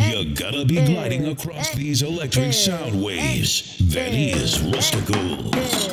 You gotta be gliding across these electric sound waves. That is Rusticals.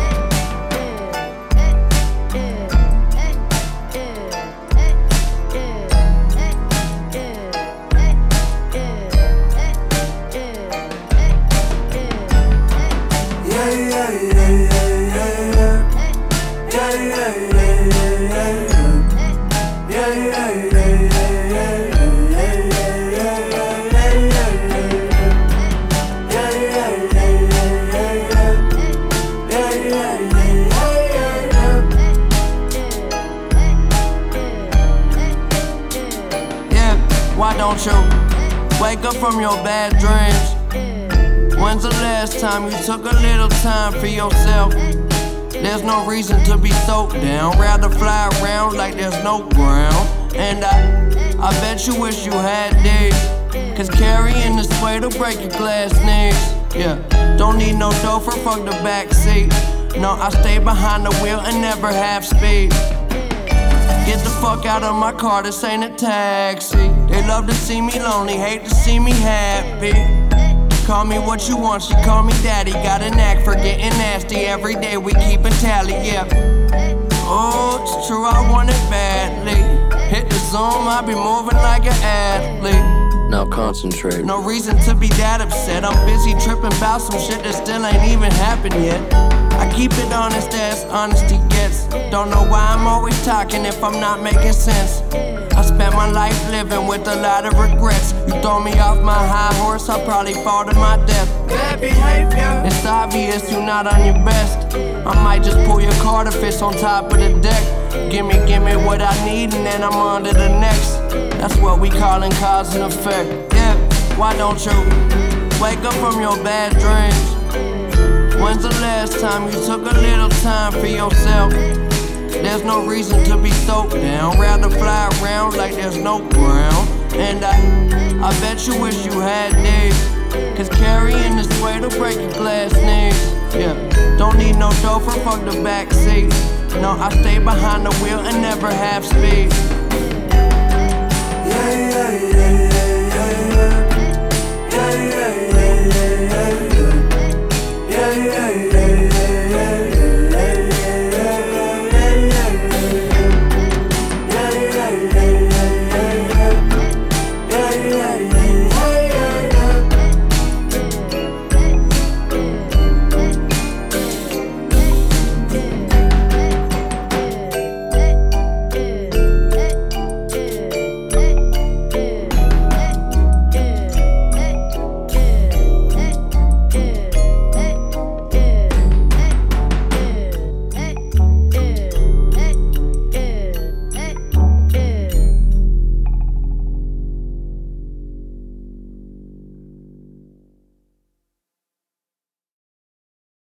Why don't you wake up from your bad dreams? When's the last time you took a little time for yourself? There's no reason to be so down. Rather fly around like there's no ground. And I bet you wish you had these. Cause carrying this weight will break your glass knees. Yeah, don't need no chauffeur, fuck the backseat. No, I stay behind the wheel and never half speed. Get the fuck out of my car, this ain't a taxi. They love to see me lonely, hate to see me happy. Call me what you want, she call me daddy. Got a knack for getting nasty, every day we keep a tally, yeah. Oh, it's true, I want it badly. Hit the zone, I be moving like an athlete. Now concentrate. No reason to be that upset. I'm busy tripping about some shit that still ain't even happened yet. I keep it honest as honesty gets. Don't know why I'm always talking if I'm not making sense. I spent my life living with a lot of regrets. You throw me off my high horse, I'll probably fall to my death. Bad behavior. It's obvious you're not on your best. I might just pull your car to fist on top of the deck. Give me what I need and then I'm on to the next. That's what we callin' cause and effect. Yeah, why don't you wake up from your bad dreams? When's the last time you took a little time for yourself? There's no reason to be so down. Rather fly around like there's no ground. And I bet you wish you had these. Cause carrying this weight will break your glass knees. Yeah, don't need no chauffeur, fuck the backseat. No, I stay behind the wheel and never half speed. Yeah, yeah, yeah, yeah.